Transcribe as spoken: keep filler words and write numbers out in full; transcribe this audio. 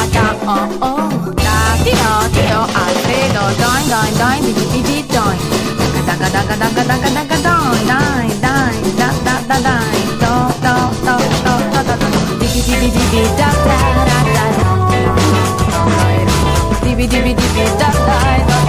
da oh oh da di do di do Alfredo doin doin doin di di di doin da da da da da da da da doin doin doin da da da doin do do do do do do di di di di di da da da da di di di di da da da